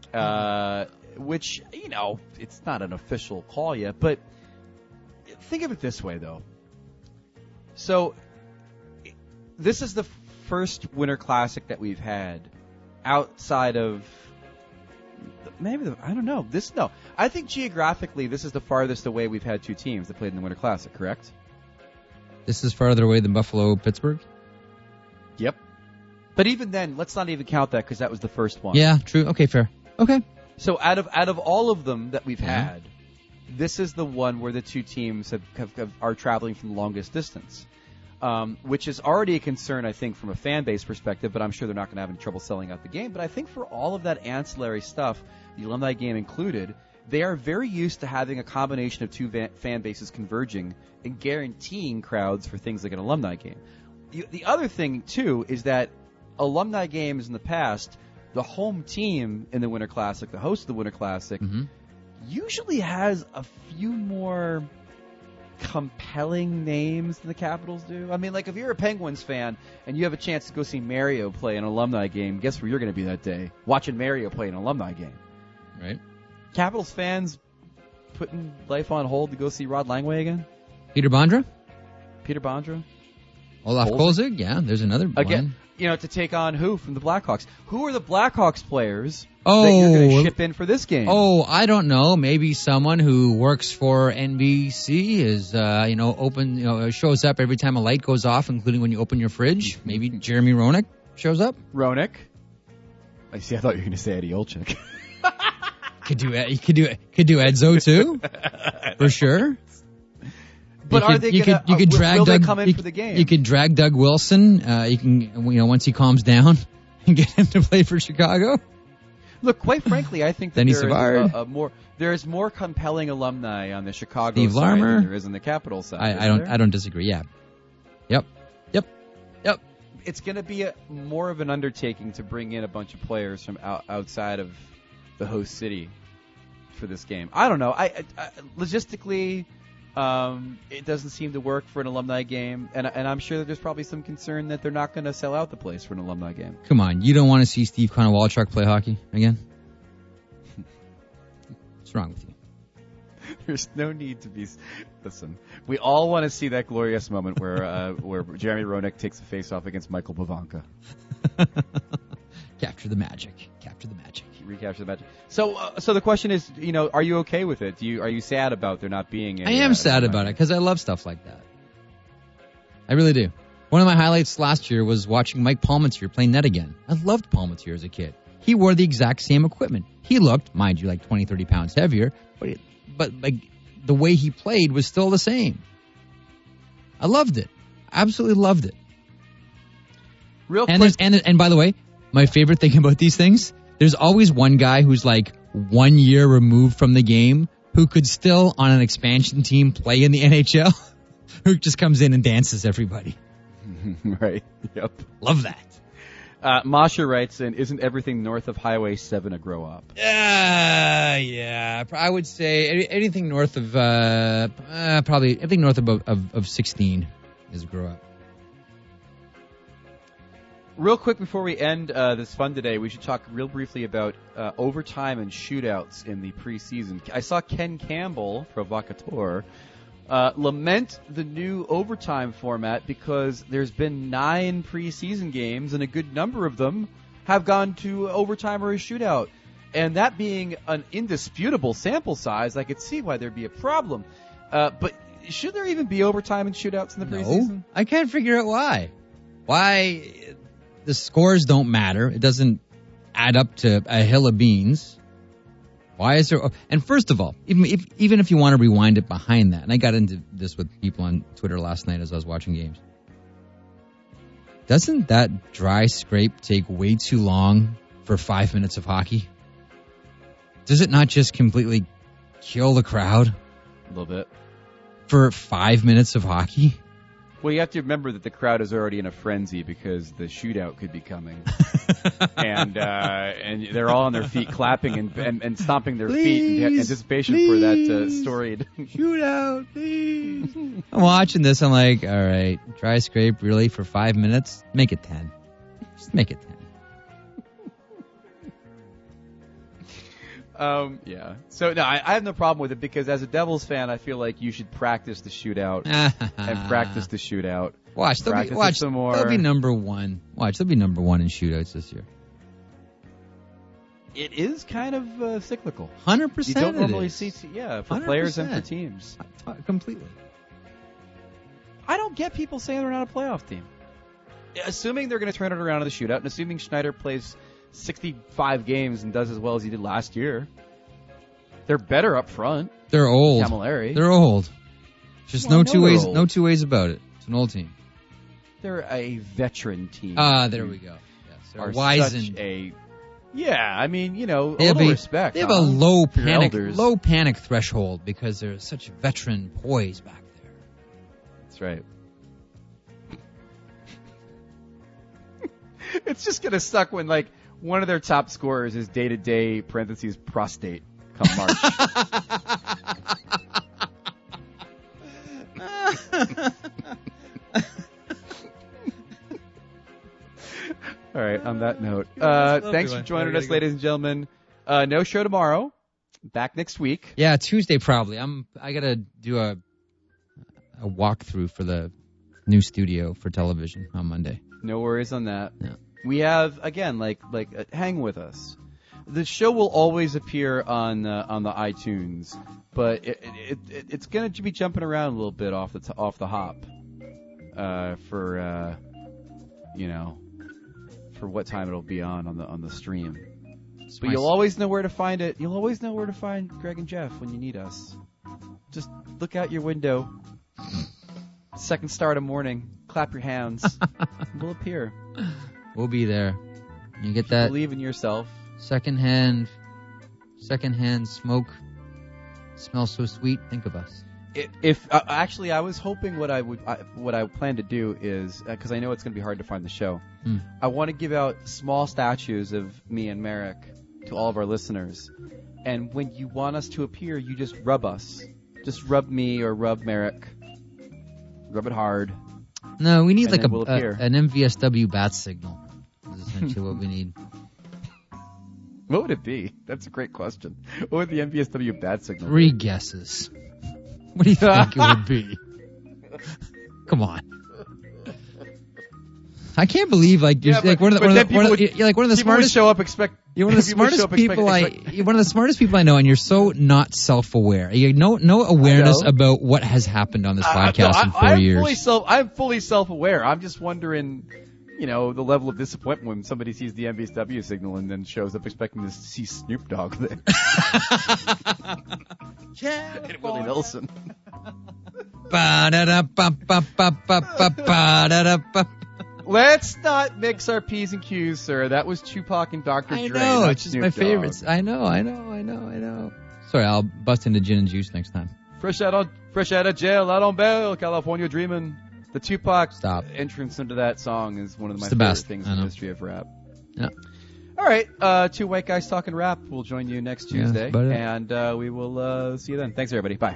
which, you know, it's not an official call yet. But think of it this way, though. So this is the first Winter Classic that we've had outside of I don't know. I think geographically this is the farthest away we've had two teams that played in the Winter Classic, correct? This is farther away than Buffalo, Pittsburgh? Yep. But even then, let's not even count that because that was the first one. Yeah, true. Okay, fair. Okay. So out of all of them that we've had, this is the one where the two teams are traveling from the longest distance. Which is already a concern, I think, from a fan base perspective, but I'm sure they're not going to have any trouble selling out the game. But I think for all of that ancillary stuff, the alumni game included, they are very used to having a combination of two fan bases converging and guaranteeing crowds for things like an alumni game. The other thing, too, is that alumni games in the past, the home team in the Winter Classic, the host of the Winter Classic, usually has a few more compelling names than the Capitals do. I mean, like, if you're a Penguins fan and you have a chance to go see Mario play an alumni game, guess where you're going to be that day? Watching Mario play an alumni game. Right. Capitals fans, putting life on hold to go see Rod Langway again? Peter Bondra? Peter Bondra? Olaf Kolzig? Yeah, there's another one. Again, to take on who from the Blackhawks? Who are the Blackhawks players that you're going to ship in for this game? Oh, I don't know. Maybe someone who works for NBC is, open, shows up every time a light goes off, including when you open your fridge. Maybe Jeremy Roenick shows up. Roenick? I see. I thought you were going to say Eddie Olczyk. Could do Edzo too, for sure. But are they going to? Will they come in for the game? You could drag Doug Wilson. You can, once he calms down, and get him to play for Chicago. Look, quite frankly, I think that there is more compelling alumni on the Chicago Steve side Larmer. than there is on the Capital side. I don't disagree. Yeah. Yep. It's going to be more of an undertaking to bring in a bunch of players from outside of the host city for this game. I don't know. I logistically, it doesn't seem to work for an alumni game, and I'm sure that there's probably some concern that they're not going to sell out the place for an alumni game. Come on, you don't want to see Steve Konowalchuk play hockey again? What's wrong with you? There's no need to be. Listen, we all want to see that glorious moment where Jeremy Roenick takes a face-off against Michael Pavanka. Capture the magic. Recapture the magic. So the question is, are you okay with it? Are you sad about there not being? I am sad about it because I love stuff like that. I really do. One of my highlights last year was watching Mike Palmateer play net again. I loved Palmateer as a kid. He wore the exact same equipment. He looked, mind you, like 20, 30 pounds heavier, but like the way he played was still the same. I loved it. Absolutely loved it. Real quick. And by the way, my favorite thing about these things, there's always one guy who's like 1 year removed from the game who could still, on an expansion team, play in the NHL, who just comes in and dances everybody. Right. Yep. Love that. Masha writes in, isn't everything north of Highway 7 a grow up? Yeah. I would say anything north of, probably anything north of 16 is a grow up. Real quick before we end this fun today, we should talk real briefly about overtime and shootouts in the preseason. I saw Ken Campbell, provocateur, lament the new overtime format because there's been 9 preseason games and a good number of them have gone to overtime or a shootout. And that being an indisputable sample size, I could see why there'd be a problem. But should there even be overtime and shootouts in the preseason? No, I can't figure out why. Why the scores don't matter. It doesn't add up to a hill of beans. Why is there? And first of all, even if you want to rewind it behind that, and I got into this with people on Twitter last night as I was watching games, doesn't that dry scrape take way too long for 5 minutes of hockey? Does it not just completely kill the crowd? A little bit. For 5 minutes of hockey? Well, you have to remember that the crowd is already in a frenzy because the shootout could be coming, and they're all on their feet, clapping and stomping their feet in anticipation for that storied shootout. Please, I'm watching this. I'm like, all right, dry scrape really for 5 minutes? Make it 10. Just make it 10. Yeah. So, no, I have no problem with it because as a Devils fan, I feel like you should practice the shootout and practice the shootout. Watch, some more. They'll be number one. Watch, they'll be number one in shootouts this year. It is kind of cyclical. 100%. You don't normally see, for 100%. players and for teams. Completely. I don't get people saying they're not a playoff team. Assuming they're going to turn it around in the shootout, and assuming Schneider plays 65 games and does as well as he did last year. They're better up front. They're old. Camilleri. They're old. Just no two ways about it. It's an old team. They're a veteran team. There we go. Yes, they're wizened. I mean, a little respect. They have a low panic threshold because they're such veteran poise back there. That's right. It's just gonna suck when one of their top scorers is day-to-day parentheses prostate come March. All right, on that note, thanks for joining us, ladies and gentlemen. No show tomorrow. back next week. Yeah, Tuesday probably. I gotta do a walkthrough for the new studio for television on Monday. No worries on that. Yeah. We have, again, hang with us. The show will always appear on the iTunes, but it's going to be jumping around a little bit off the hop for what time it'll be on the stream. But you'll always know where to find it. You'll always know where to find Greg and Jeff when you need us. Just look out your window. Second star of the morning. Clap your hands. We'll appear. We'll be there. You get that? Believe in yourself. Secondhand smoke. Smells so sweet. Think of us. Actually, I was hoping what I plan to do is, because I know it's going to be hard to find the show, I want to give out small statues of me and Merrick to all of our listeners. And when you want us to appear, you just rub us. Just rub me or rub Merrick. Rub it hard. No, we need like an MVSW bat signal. Is essentially what we need. What would it be? That's a great question. What would the MVSW bat signal be? 3 guesses. What do you think it would be? Come on. I can't believe one of the smartest show up expect. You're one of the smartest people you're one of the smartest people I know, and you're so not self-aware. You have no awareness about what has happened on this podcast in 4 years. I'm fully self-aware. I'm just wondering, the level of disappointment when somebody sees the MVSW signal and then shows up expecting to see Snoop Dogg there. And Willie Nelson. Let's not mix our P's and Q's, sir. That was Tupac and Dr. Dre. I know, it's just my favorites. I know. Sorry, I'll bust into gin and juice next time. Fresh out of jail, out on bail, California dreaming. The Tupac entrance into that song is one of my favorite things in the history of rap. Yeah. All right, 2 white guys talking rap. We'll join you next Tuesday, and we will see you then. Thanks, everybody. Bye.